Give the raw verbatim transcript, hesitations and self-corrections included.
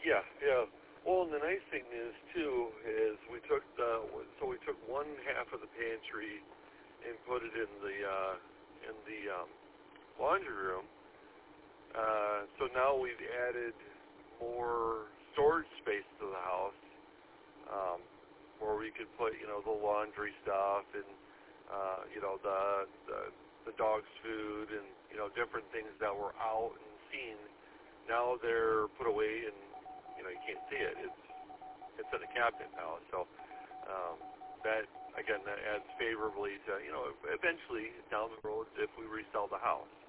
Yeah, yeah. Well, and the nice thing is too is we took the so we took one half of the pantry and put it in the uh, in the um, laundry room. Uh, so now we've added more storage space to the house, um, where we could put you know the laundry stuff and uh, you know the, the the dog's food and you know different things that were out and seen. Now they're put away and you know you can't see it. It's it's in a cabinet now. So um, that again that adds favorably to you know eventually down the road if we resell the house.